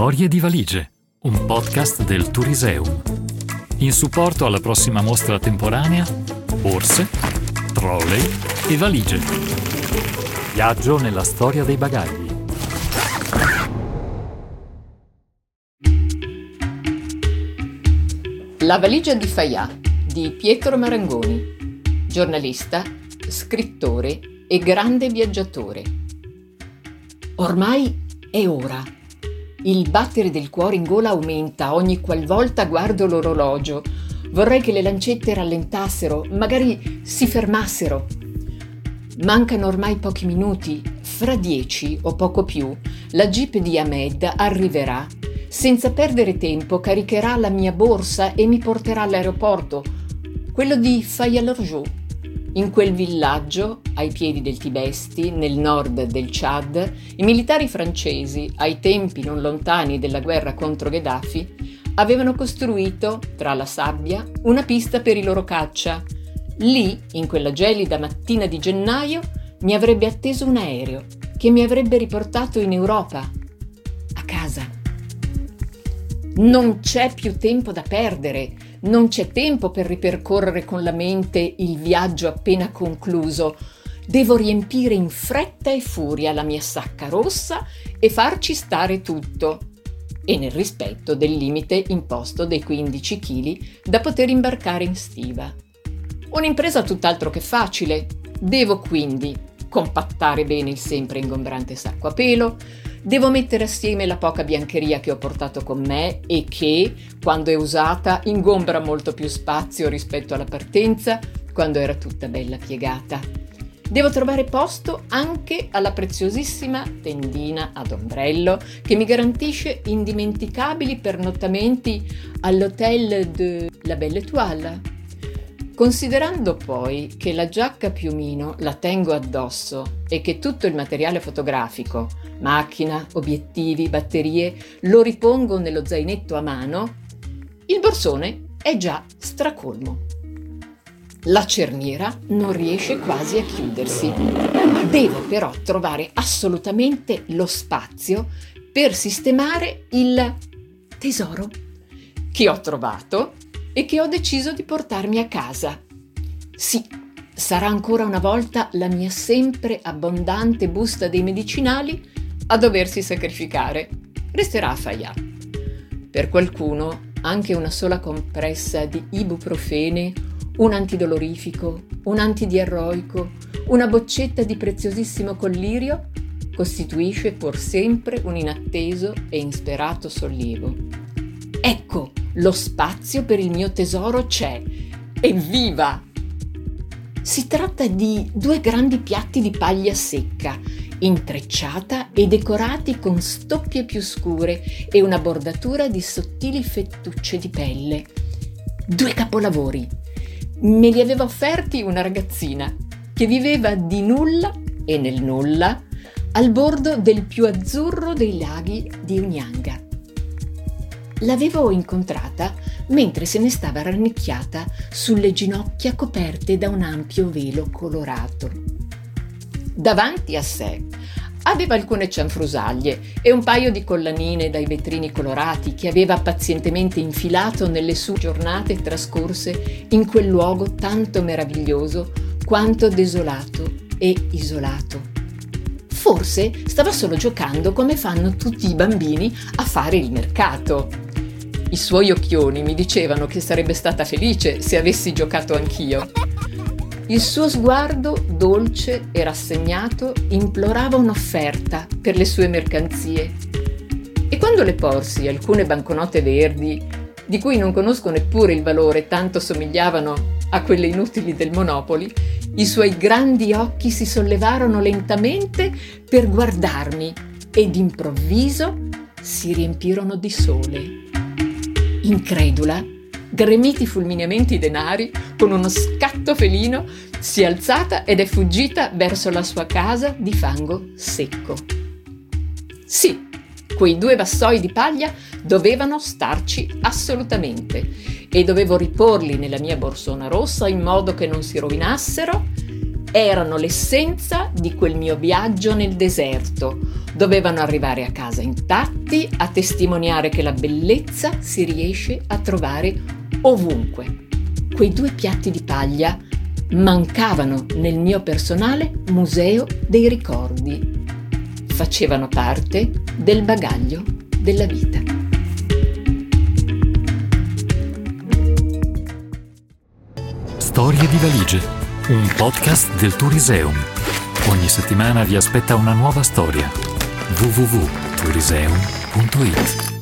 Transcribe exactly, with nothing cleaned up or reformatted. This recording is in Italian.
Storie di valigie, un podcast del Touriseum. In supporto alla prossima mostra temporanea, borse, trolley e valigie. Viaggio nella storia dei bagagli. La valigia di Fayard di Pietro Marangoni, giornalista, scrittore e grande viaggiatore. Ormai è ora. Il battere del cuore in gola aumenta ogni qualvolta guardo l'orologio. Vorrei che le lancette rallentassero, magari si fermassero. Mancano ormai pochi minuti. Fra dieci o poco più, la jeep di Ahmed arriverà. Senza perdere tempo caricherà la mia borsa e mi porterà all'aeroporto, quello di Fayard-Largeau. In quel villaggio, ai piedi del Tibesti, nel nord del Chad, i militari francesi, ai tempi non lontani della guerra contro Gheddafi, avevano costruito, tra la sabbia, una pista per i loro caccia. Lì, in quella gelida mattina di gennaio, mi avrebbe atteso un aereo che mi avrebbe riportato in Europa, a casa. Non c'è più tempo da perdere. Non c'è tempo per ripercorrere con la mente il viaggio appena concluso. Devo riempire in fretta e furia la mia sacca rossa e farci stare tutto. E nel rispetto del limite imposto dei quindici chili da poter imbarcare in stiva. Un'impresa tutt'altro che facile. Devo quindi compattare bene il sempre ingombrante sacco a pelo. Devo mettere assieme la poca biancheria che ho portato con me e che, quando è usata, ingombra molto più spazio rispetto alla partenza, quando era tutta bella piegata. Devo trovare posto anche alla preziosissima tendina ad ombrello che mi garantisce indimenticabili pernottamenti all'Hôtel de la Belle Étoile. Considerando poi che la giacca piumino la tengo addosso e che tutto il materiale fotografico, macchina, obiettivi, batterie, lo ripongo nello zainetto a mano, il borsone è già stracolmo. La cerniera non riesce quasi a chiudersi. Devo però trovare assolutamente lo spazio per sistemare il tesoro che ho trovato e che ho deciso di portarmi a casa. Sì, sarà ancora una volta la mia sempre abbondante busta dei medicinali a doversi sacrificare. Resterà a Fayard. Per qualcuno anche una sola compressa di ibuprofene, un antidolorifico, un antidiarroico, una boccetta di preziosissimo collirio costituisce pur sempre un inatteso e insperato sollievo. Ecco, lo spazio per il mio tesoro c'è. Evviva! Si tratta di due grandi piatti di paglia secca, intrecciata e decorati con stoppie più scure e una bordatura di sottili fettucce di pelle. Due capolavori. Me li aveva offerti una ragazzina che viveva di nulla e nel nulla al bordo del più azzurro dei laghi di Unyanga. L'avevo incontrata mentre se ne stava rannicchiata sulle ginocchia coperte da un ampio velo colorato. Davanti a sé aveva alcune cianfrusaglie e un paio di collanine dai vetrini colorati che aveva pazientemente infilato nelle sue giornate trascorse in quel luogo tanto meraviglioso quanto desolato e isolato. Forse stava solo giocando come fanno tutti i bambini a fare il mercato. I suoi occhioni mi dicevano che sarebbe stata felice se avessi giocato anch'io. Il suo sguardo, dolce e rassegnato, implorava un'offerta per le sue mercanzie. E quando le porsi alcune banconote verdi, di cui non conosco neppure il valore, tanto somigliavano a quelle inutili del Monopoli, i suoi grandi occhi si sollevarono lentamente per guardarmi e d'improvviso si riempirono di sole. Incredula, gremiti fulminemente i denari, con uno scatto felino si è alzata ed è fuggita verso la sua casa di fango secco. Sì, quei due vassoi di paglia dovevano starci assolutamente e dovevo riporli nella mia borsona rossa in modo che non si rovinassero. Erano l'essenza di quel mio viaggio nel deserto, Dovevano arrivare a casa intatti, a testimoniare che la bellezza si riesce a trovare ovunque. Quei due piatti di paglia mancavano nel mio personale museo dei ricordi. Facevano parte del bagaglio della vita. Storie di valigie, un podcast del Turiseum. Ogni settimana vi aspetta una nuova storia. w w w punto turiseum punto i t